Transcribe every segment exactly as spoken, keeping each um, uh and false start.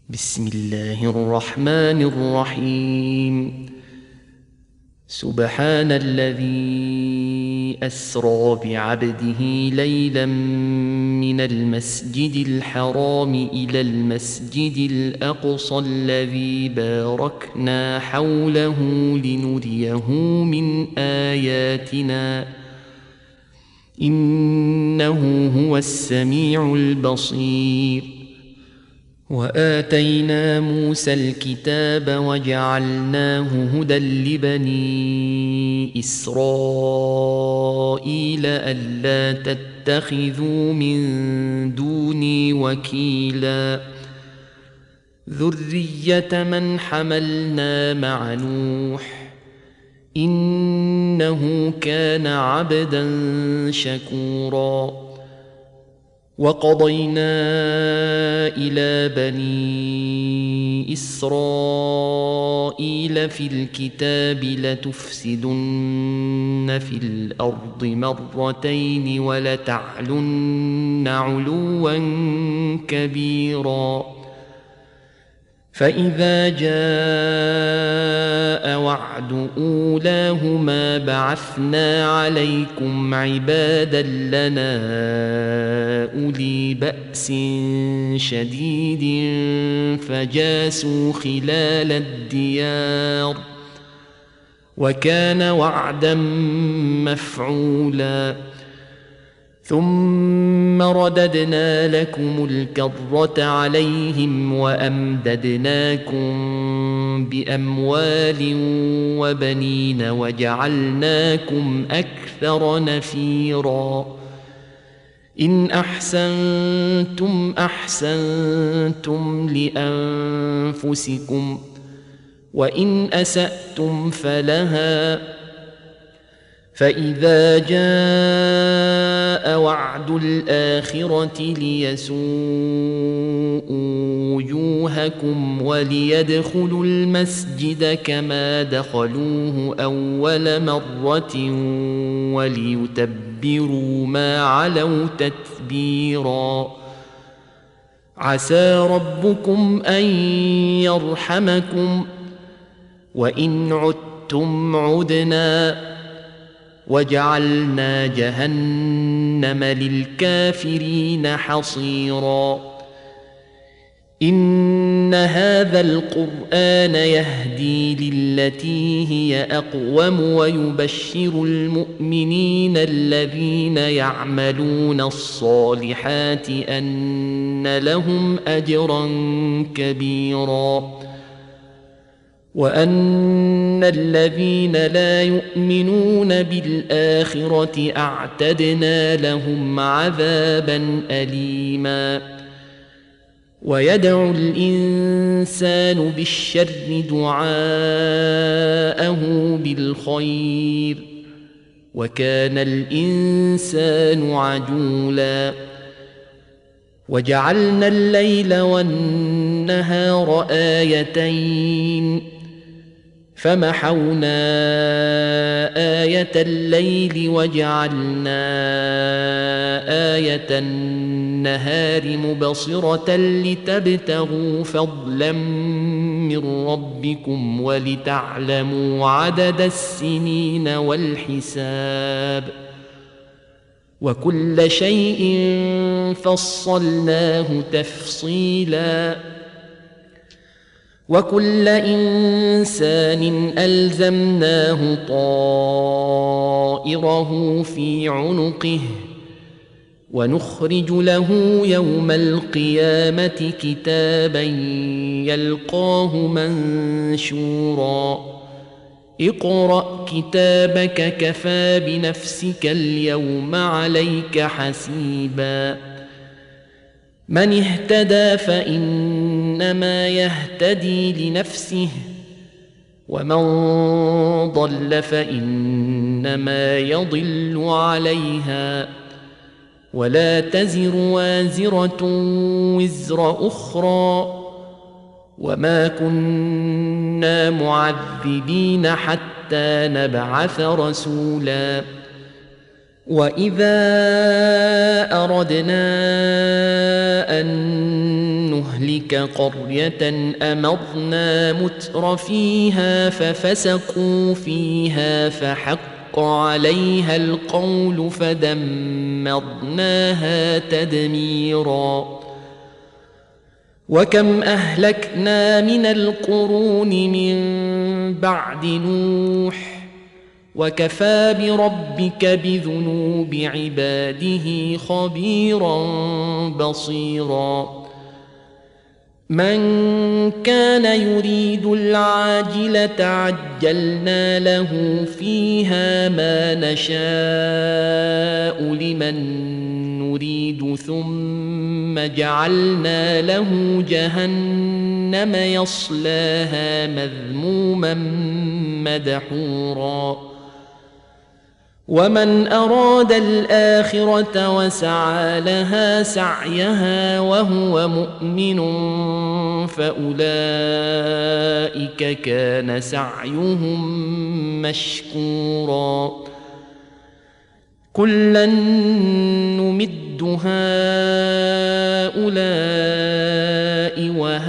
بسم الله الرحمن الرحيم. سبحان الذي أسرى بعبده ليلا من المسجد الحرام إلى المسجد الأقصى الذي باركنا حوله لنريه من آياتنا إنه هو السميع البصير. وآتينا موسى الكتاب وجعلناه هدى لبني إسرائيل ألا تتخذوا من دوني وكيلا ذرية من حملنا مع نوح إنه كان عبدا شكورا. وقضينا إلى بني إسرائيل في الكتاب لتفسدن في الأرض مرتين ولتعلن علوا كبيرا. فإذا جاء وعد أولاهما بعثنا عليكم عبادا لنا أولي بأس شديد فجاسوا خلال الديار وكان وعدا مفعولا. ثم رددنا لكم الكرة عليهم وأمددناكم بأموال وبنين وجعلناكم أكثر نفيرا. إن أحسنتم أحسنتم لأنفسكم وإن أسأتم فلها. فإذا جاء وعد الآخرة ليسوءوا وجوهكم وليدخلوا المسجد كما دخلوه أول مرة وليتبروا ما علوا تتبيرا. عسى ربكم أن يرحمكم وإن عدتم عدنا وجعلنا جهنم للكافرين حصيرا. إن هذا القرآن يهدي للتي هي أقوم ويبشر المؤمنين الذين يعملون الصالحات أن لهم أجرا كبيرا وأن الذين لا يؤمنون بالآخرة أعتدنا لهم عذابا أليما. ويدعو الإنسان بالشر دعاءه بالخير وكان الإنسان عجولا. وجعلنا الليل والنهار آيتين فمحونا آية الليل وجعلنا آية النهار مبصرة لتبتغوا فضلا من ربكم ولتعلموا عدد السنين والحساب وكل شيء فصلناه تفصيلا. وكل إنسان ألزمناه طائره في عنقه ونخرج له يوم القيامة كتابا يلقاه منشورا. اقرأ كتابك كفى بنفسك اليوم عليك حسيبا. من اهتدى فإنما يهتدي لنفسه ومن ضل فإنما يضل عليها ولا تزر وازرة وزر أخرى وما كنا معذبين حتى نبعث رسولا. وإذا أردنا أن نهلك قرية أمرنا متر فيها ففسقوا فيها فحق عليها القول فدمرناها تدميرا وكم أهلكنا من القرون من بعد نوح وكفى بربك بذنوب عباده خبيرا بصيرا من كان يريد العاجلة عجلنا له فيها ما نشاء لمن نريد ثم جعلنا له جهنم يصلاها مذموما مدحورا ومن أراد الآخرة وسعى لها سعيها وهو مؤمن فأولئك كان سعيهم مشكورا كلا نمد هؤلاء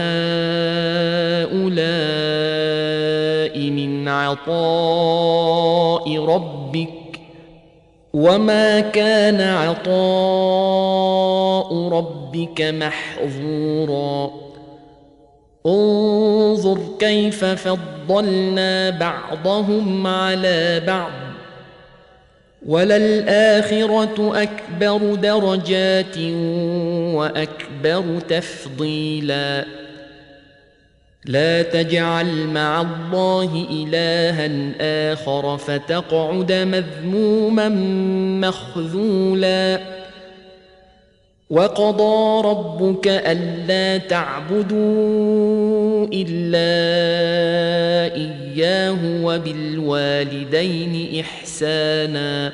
وهؤلاء من عطاء ربك وما كان عطاء ربك محظورا انظر كيف فضلنا بعضهم على بعض وللآخرة أكبر درجات وأكبر تفضيلا لا تجعل مع الله إلها آخر فتقعد مذموما مخذولا وقضى ربك ألا تعبدوا إلا إياه وبالوالدين إحسانا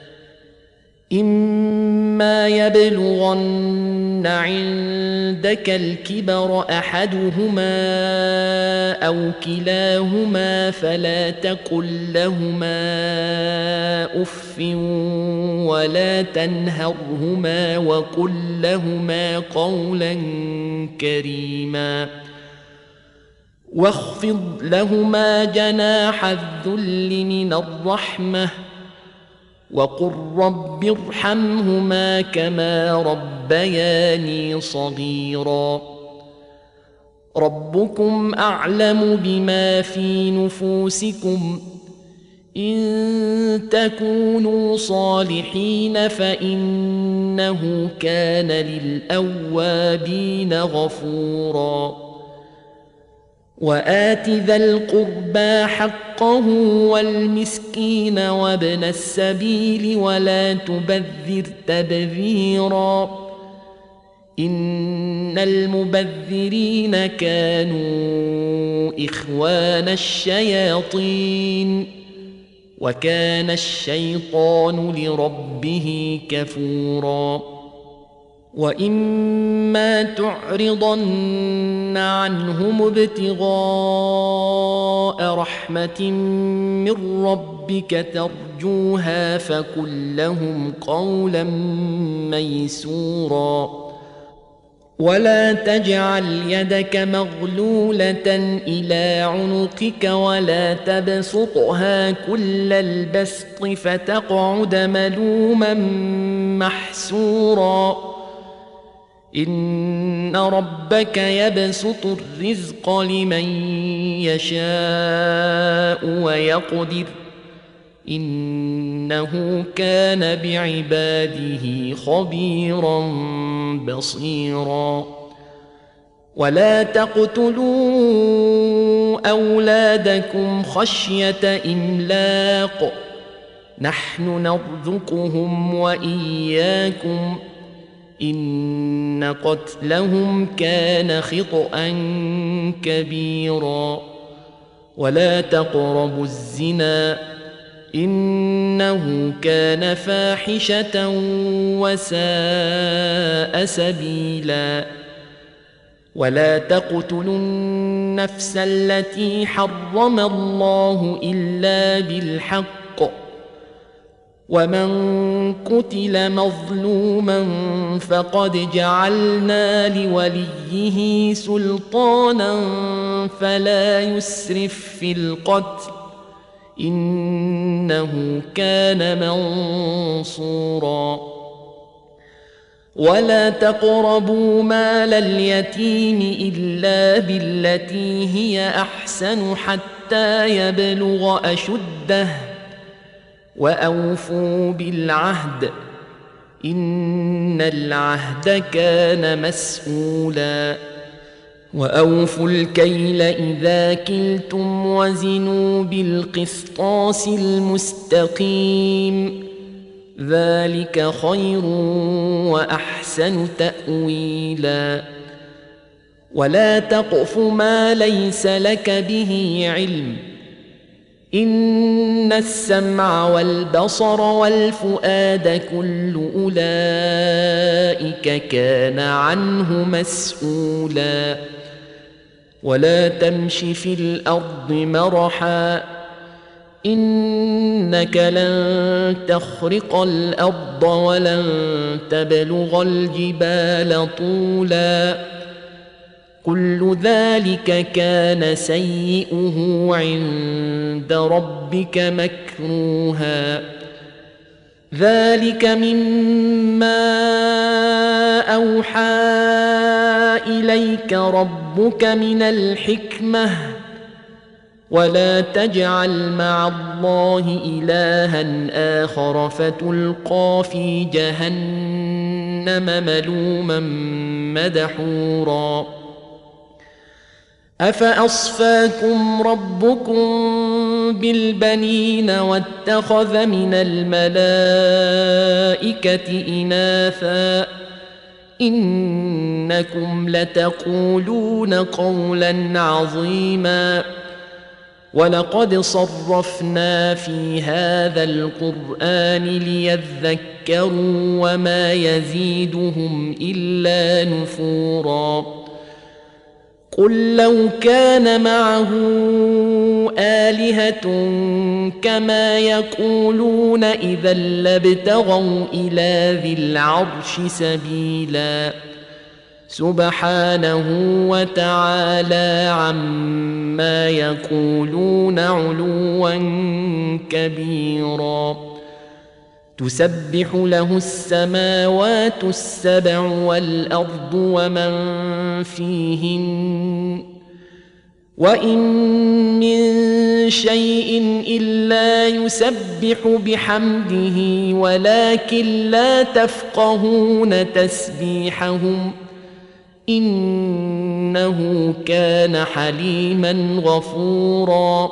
إما يبلغن عندك الكبر أحدهما أو كلاهما فلا تقل لهما أف ولا تنهرهما وقل لهما قولا كريما واخفض لهما جناح الذل من الرحمة وقل رب ارحمهما كما ربياني صغيرا ربكم أعلم بما في نفوسكم إن تكونوا صالحين فإنه كان للأوابين غفورا وآت ذا القربى حقه والمسكين وابن السبيل ولا تبذر تبذيرا إن المبذرين كانوا إخوان الشياطين وكان الشيطان لربه كفورا وإما تعرضن عنهم ابتغاء رحمة من ربك ترجوها فقل لهم قولا ميسورا ولا تجعل يدك مغلولة إلى عنقك ولا تبسطها كل البسط فتقعد ملوما محسورا إن ربك يبسط الرزق لمن يشاء ويقدر إنه كان بعباده خبيرا بصيرا ولا تقتلوا أولادكم خشية إملاق نحن نرزقهم وإياكم إن قتلهم كان خطأ كبيرا ولا تقربوا الزنا إنه كان فاحشة وساء سبيلا ولا تقتلوا النفس التي حرم الله إلا بالحق ومن قتل مظلوما فقد جعلنا لوليه سلطانا فلا يسرف في القتل إنه كان منصورا ولا تقربوا مال اليتيم إلا بالتي هي أحسن حتى يبلغ أشده وأوفوا بالعهد إن العهد كان مسؤولا وأوفوا الكيل إذا كلتم وزنوا بالقسطاس المستقيم ذلك خير وأحسن تأويلا ولا تقف ما ليس لك به علم إن السمع والبصر والفؤاد كل أولئك كان عنه مسؤولا ولا تمش في الأرض مرحا إنك لن تخرق الأرض ولن تبلغ الجبال طولا كل ذلك كان سيئه عند ربك مكروها ذلك مما أوحى إليك ربك من الحكمة ولا تجعل مع الله إلها آخر فتلقى في جهنم ملوما مدحورا أفأصفاكم ربكم بالبنين واتخذ من الملائكة إناثا إنكم لتقولون قولا عظيما ولقد صرفنا في هذا القرآن ليذكروا وما يزيدهم إلا نفورا قل لو كان معه آلهة كما يقولون إذا لابتغوا إلى ذي العرش سبيلا سبحانه وتعالى عما يقولون علوا كبيرا تسبح له السماوات السبع والأرض ومن فيهن وإن من شيء إلا يسبح بحمده ولكن لا تفقهون تسبيحهم إنه كان حليما غفورا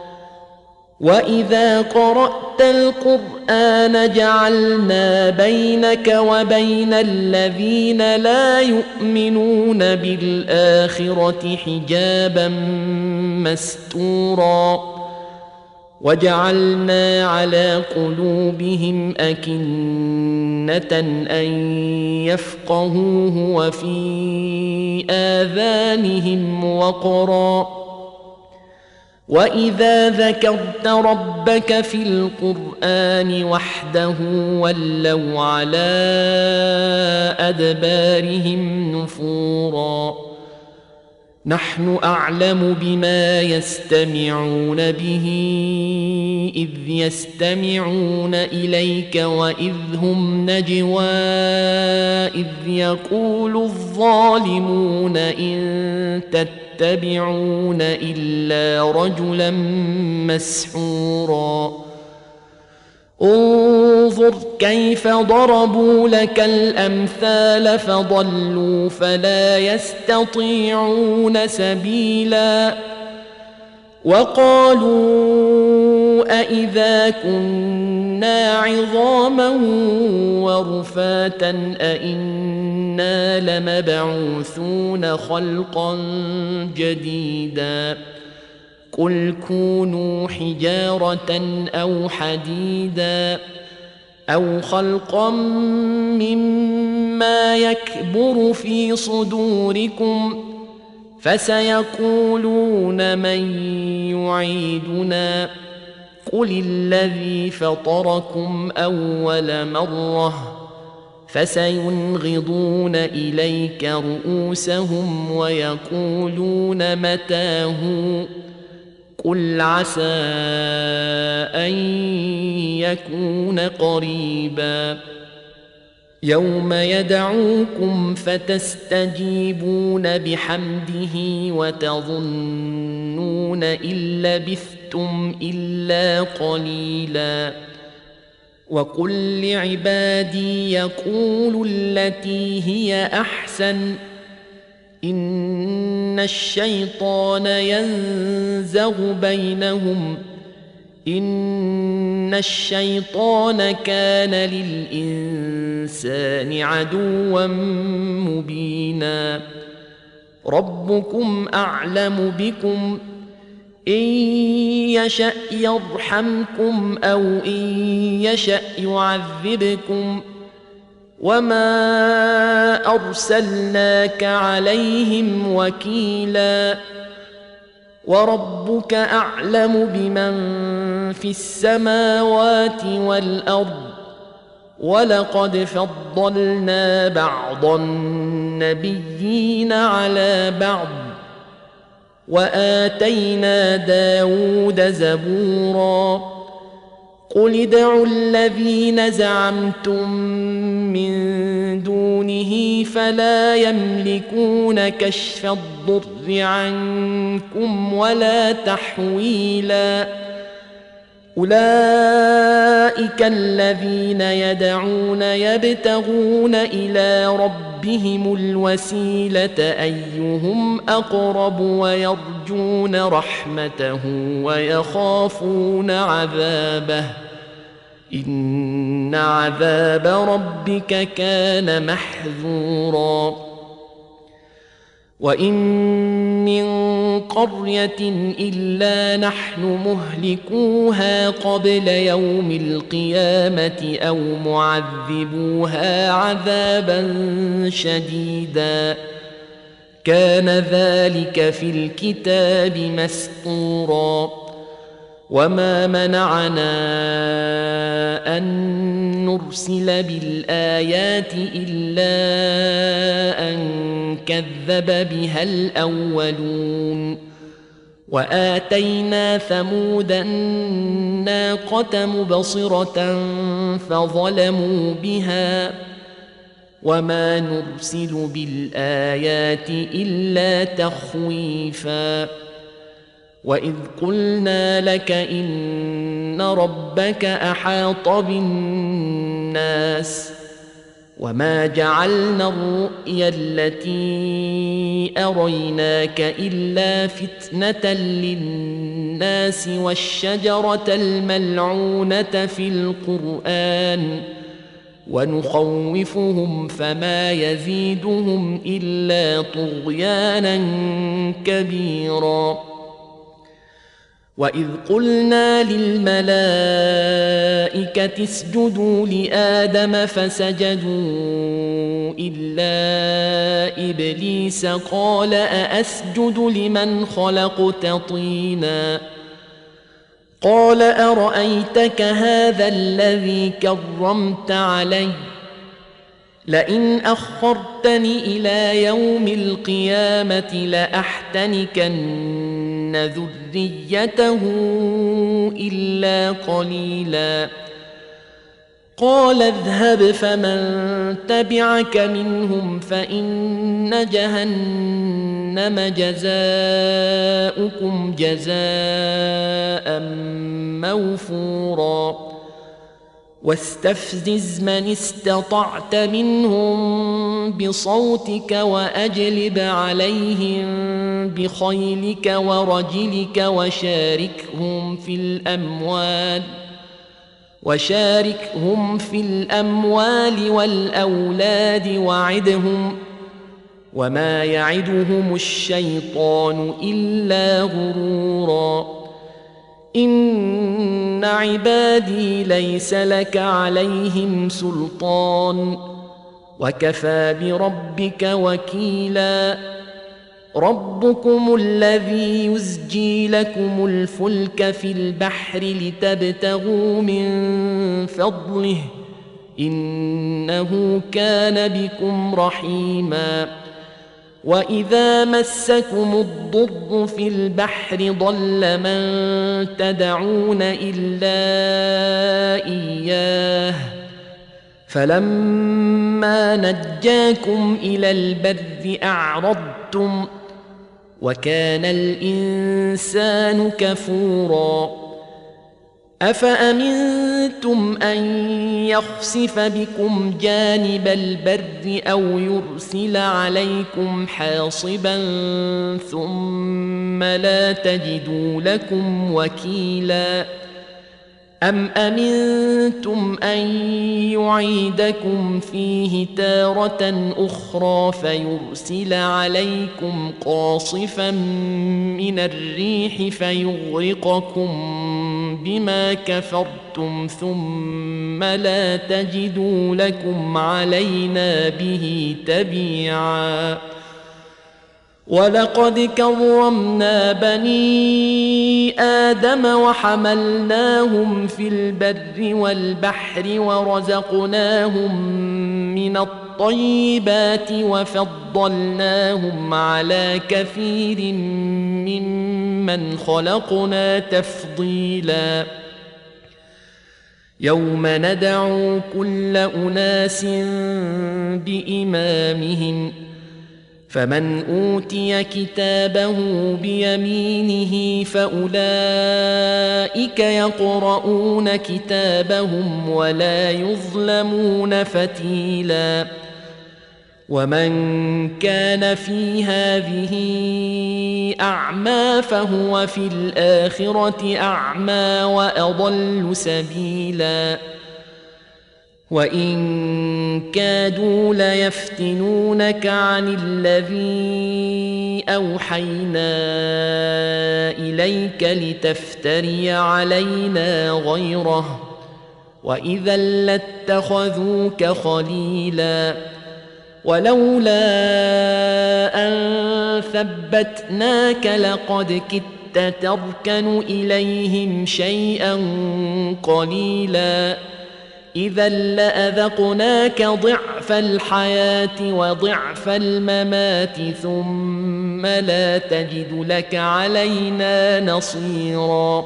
وإذا قرأت القرآن جعلنا بينك وبين الذين لا يؤمنون بالآخرة حجابا مستورا وجعلنا على قلوبهم أكنة أن يفقهوه وفي آذانهم وقرا وإذا ذكرت ربك في القرآن وحده ولوا على أدبارهم نفورا نحن أعلم بما يستمعون به إذ يستمعون إليك وإذ هم نجوى إذ يقول الظالمون إن تتبعون إلا رجلا مسحورا انظر كيف ضربوا لك الأمثال فضلوا فلا يستطيعون سبيلا وقالوا أإذا كنا عظاما ورفاتا أإنا لمبعوثون خلقا جديدا قل كونوا حجارة أو حديدا أو خلقا مما يكبر في صدوركم فسيقولون من يعيدنا قل الذي فطركم أول مرة فسينغضون إليك رؤوسهم ويقولون متى هو قل عسى أن يكون قريبا يوم يدعوكم فتستجيبون بحمده وتظنون إن لبثتم إلا قليلا وقل لعبادي يقولوا التي هي أحسن إن الشيطان ينزغ بينهم إن الشيطان كان للإنسان عدوا مبينا ربكم أعلم بكم إن يشأ يرحمكم أو إن يشأ يعذبكم وما أرسلناك عليهم وكيلا وربك أعلم بمن في السماوات والأرض ولقد فضلنا بعض النبيين على بعض وآتينا داود زبورا قل ادعوا الذين زعمتم من دونه فلا يملكون كشف الضر عنكم ولا تحويلا أولئك الذين يدعون يبتغون إلى ربهم الوسيلة أيهم أقرب ويرجون رحمته ويخافون عذابه إن عذاب ربك كان محذورا وإن من قرية إلا نحن مهلكوها قبل يوم القيامة أو معذبوها عذابا شديدا كان ذلك في الكتاب مسطورا وما منعنا أن نرسل بالآيات إلا أن كذب بها الأولون وآتينا ثمود الناقة مبصرة فظلموا بها وما نرسل بالآيات إلا تخويفا وإذ قلنا لك إن ربك أحاط بالناس وما جعلنا الرؤيا التي أريناك إلا فتنة للناس والشجرة الملعونة في القرآن ونخوفهم فما يزيدهم إلا طغيانا كبيرا وإذ قلنا للملائكة اسجدوا لآدم فسجدوا إلا إبليس قال أأسجد لمن خلقت طينا قال أرأيتك هذا الذي كرمت علي لئن أخرتني إلى يوم القيامة لأحتنكن ذريته إلا قليلا قال اذهب فمن تبعك منهم فإن جهنم جزاؤكم جزاء موفورا واستفزز من استطعت منهم بصوتك وأجلب عليهم بخيلك ورجلك وشاركهم في الأموال وشاركهم في الأموال والأولاد وعدهم وما يعدهم الشيطان إلا غرورا إن عبادي ليس لك عليهم سلطان وكفى بربك وكيلا ربكم الذي يزجي لكم الفلك في البحر لتبتغوا من فضله إنه كان بكم رحيما وإذا مسكم الضر في البحر ضل من تدعون إلا إياه فلما نجاكم إلى البر أعرضتم وكان الإنسان كفورا أفأمنتم أن يخسف بكم جانب البر أو يرسل عليكم حاصبا ثم لا تجدوا لكم وكيلا أم أمنتم أن يعيدكم فيه تارة أخرى فيرسل عليكم قاصفا من الريح فيغرقكم بما كفرتم ثم لا تجدوا لكم علينا به تبيعا ولقد كرمنا بني آدم وحملناهم في البر والبحر ورزقناهم من الطيبات وفضلناهم على كثير ممن خلقنا تفضيلا يوم ندعو كل أناس بإمامهم فمن أوتي كتابه بيمينه فأولئك يقرؤون كتابهم ولا يظلمون فتيلا ومن كان في هذه أعمى فهو في الآخرة أعمى وأضل سبيلا وإن كادوا ليفتنونك عن الذي أوحينا إليك لتفتري علينا غيره وإذا لاتخذوك خليلا ولولا أن ثبتناك لقد كدت تركن إليهم شيئا قليلا إذا لأذقناك ضعف الحياة وضعف الممات ثم لا تجد لك علينا نصيرا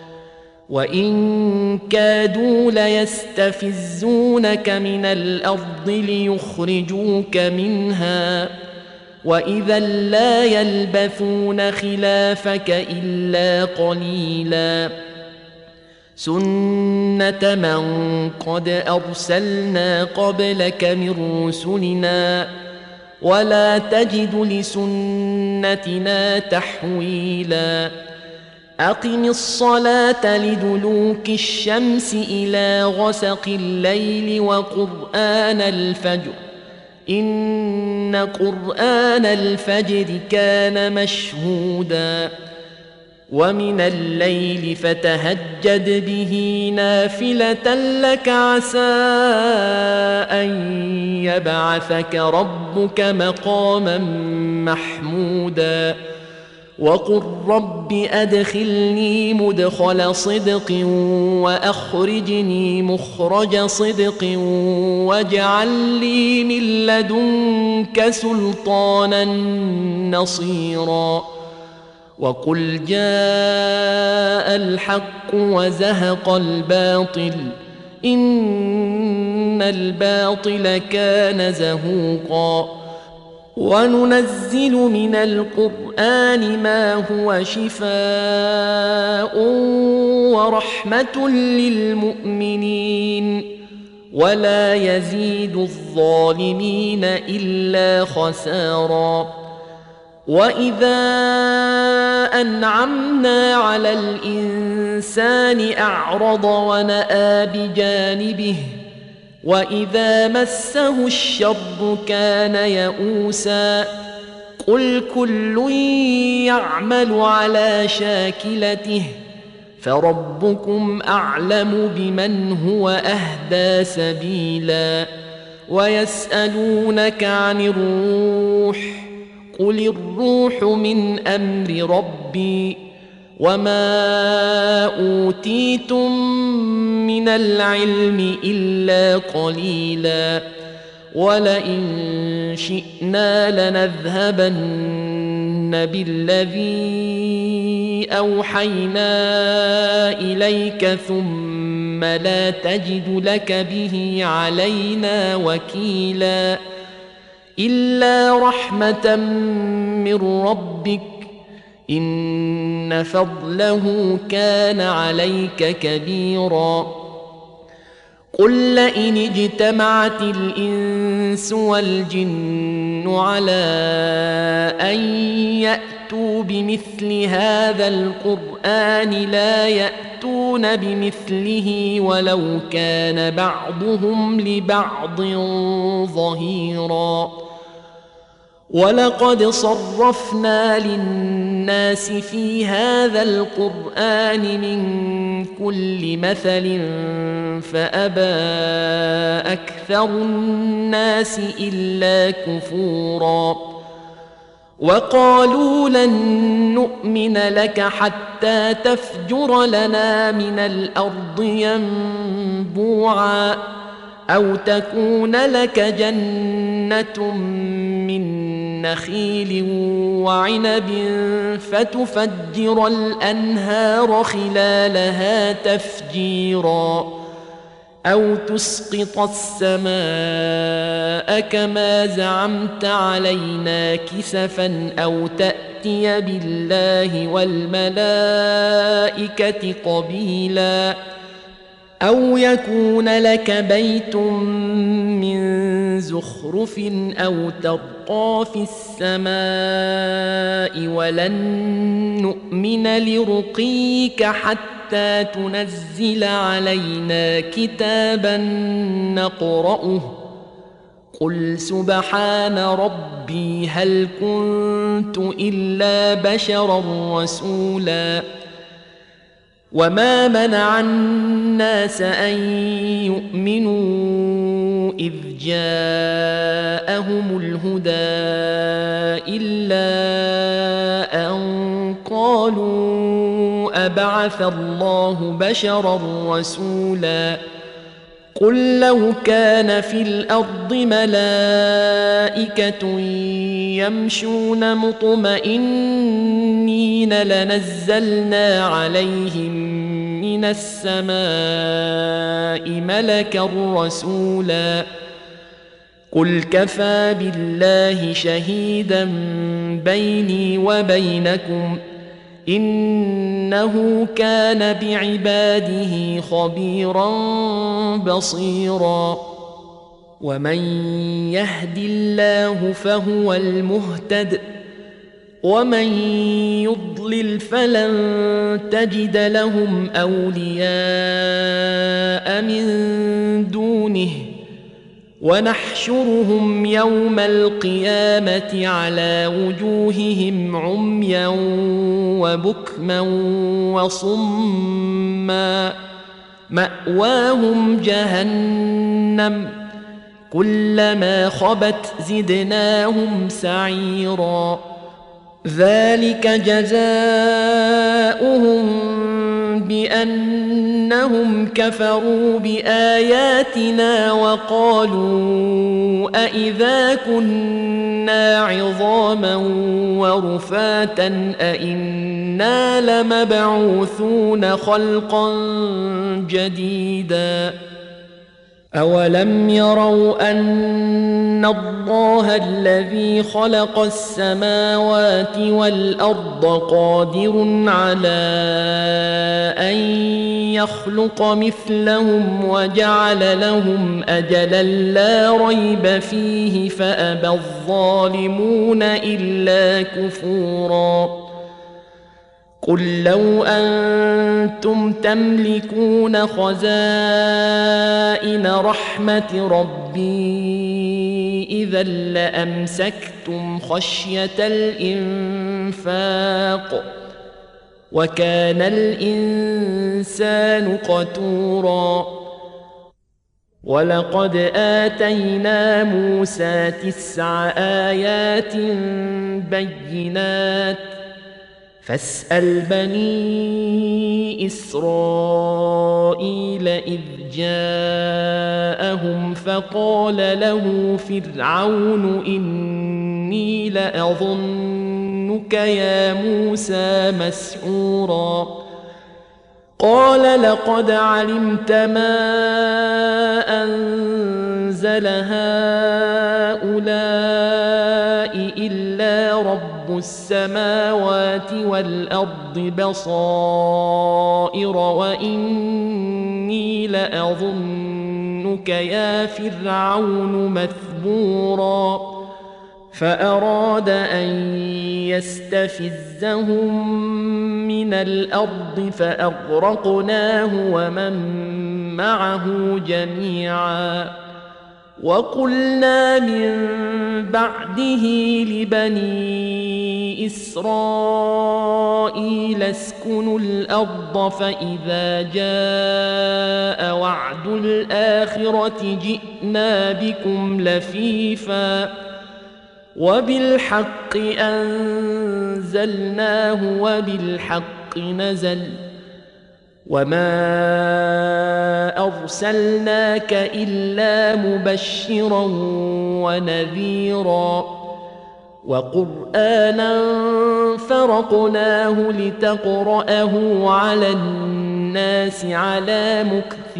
وإن كادوا ليستفزونك من الأرض ليخرجوك منها وإذا لا يلبثون خلافك إلا قليلا سنة من قد أرسلنا قبلك من رسلنا ولا تجد لسنتنا تحويلا أقم الصلاة لدلوك الشمس إلى غسق الليل وقرآن الفجر إن قرآن الفجر كان مشهودا ومن الليل فتهجد به نافلة لك عسى أن يبعثك ربك مقاما محمودا وقل رب أدخلني مدخل صدق وأخرجني مخرج صدق واجعل لي من لدنك سلطانا نصيرا وقل جاء الحق وزهق الباطل إن الباطل كان زهوقا وننزل من القرآن ما هو شفاء ورحمة للمؤمنين ولا يزيد الظالمين إلا خسارا وإذا أنعمنا على الإنسان أعرض ونأى بجانبه وإذا مسه الشر كان يئوسا قل كل يعمل على شاكلته فربكم أعلم بمن هو أهدى سبيلا ويسألونك عن الروح قل الروح من أمر ربي وما أوتيتم من العلم إلا قليلا ولئن شئنا لنذهبن بالذي أوحينا إليك ثم لا تجد لك به علينا وكيلا إلا رحمة من ربك إن فضله كان عليك كبيرا قل لئن اجتمعت الإنس والجن على أن يأتوا بمثل هذا القرآن لا يأتون بمثله ولو كان بعضهم لبعض ظهيرا ولقد صرفنا للناس في هذا القرآن من كل مثل فأبى أكثر الناس إلا كفورا وقالوا لن نؤمن لك حتى تفجر لنا من الأرض ينبوعا أو تكون لك جنة من نخيل وعنب فتفجر الأنهار خلالها تفجيرا أو تسقط السماء كما زعمت علينا كسفا أو تأتي بالله والملائكة قبيلا أو يكون لك بيت من زخرف أو ترقى في السماء ولن نؤمن لرقيك حتى تنزل علينا كتابا نقرأه قل سبحان ربي هل كنت إلا بشرا رسولا وما منع الناس أن يؤمنوا إذ جاءهم الهدى إلا أن قالوا أبعث الله بشرا رسولا قل لو كان في الأرض ملائكة يمشون مطمئنين لنزلنا عليهم من السماء ملكا رسولا قل كفى بالله شهيدا بيني وبينكم إنه كان بعباده خبيرا بصيرا ومن يهد الله فهو المهتد ومن يضلل فلن تجد لهم أولياء من دونه ونحشرهم يوم القيامة على وجوههم عميا وبكما وصما مأواهم جهنم كلما خبت زدناهم سعيرا ذلك جزاؤهم بأنهم كفروا بآياتنا وقالوا أإذا كنا عظاما ورفاتا أإنا لمبعوثون خلقا جديدا أولم يروا أن الله الذي خلق السماوات والأرض قادر على أن يخلق مثلهم وجعل لهم أجلا لا ريب فيه فأبى الظالمون إلا كفورا قل لو أنتم تملكون خزائن رحمة ربي إذا لأمسكتم خشية الإنفاق وكان الإنسان قتورا ولقد آتينا موسى تسع آيات بينات فاسأل بني إسرائيل إذ جاءهم فقال له فرعون إني لأظنك يا موسى مسحورا قال لقد علمت ما أنزل هؤلاء إلا رب السماوات والأرض بصائر وإني لأظنك يا فرعون مثبورا فأراد أن يستفزهم من الأرض فأغرقناه ومن معه جميعا وقلنا من بعده لبني إسرائيل اسكنوا الأرض فإذا جاء وعد الآخرة جئنا بكم لفيفا وبالحق أنزلناه وبالحق نزل وما أرسلناك إلا مبشرا ونذيرا وقرآنا فرقناه لتقرأه على الناس على مكث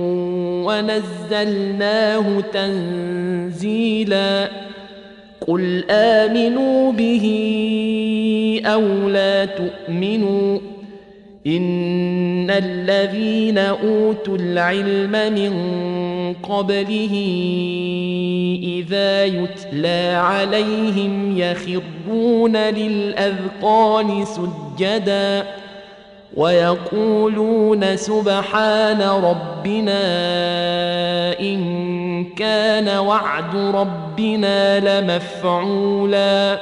ونزلناه تنزيلا قل آمنوا به أو لا تؤمنوا إن الذين أوتوا العلم من قبله إذا يتلى عليهم يخرون للأذقان سجدا ويقولون سبحان ربنا إن كان وعد ربنا لمفعولا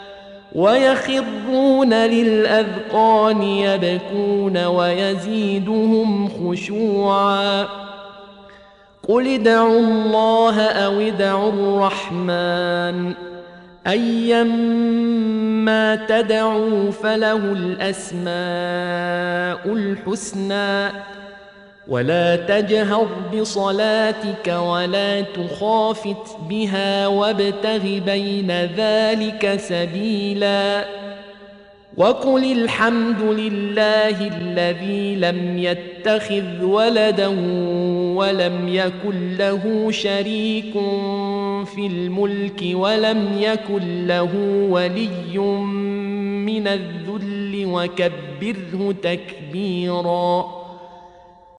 ويخرون للأذقان يبكون ويزيدهم خشوعا قل ادعوا الله أو ادعوا الرحمن أيما تدعوا فله الأسماء الحسنى ولا تجهر بصلاتك ولا تخافت بها وابتغ بين ذلك سبيلا وقل الحمد لله الذي لم يتخذ ولدا ولم يكن له شريك في الملك ولم يكن له ولي من الذل وكبره تكبيرا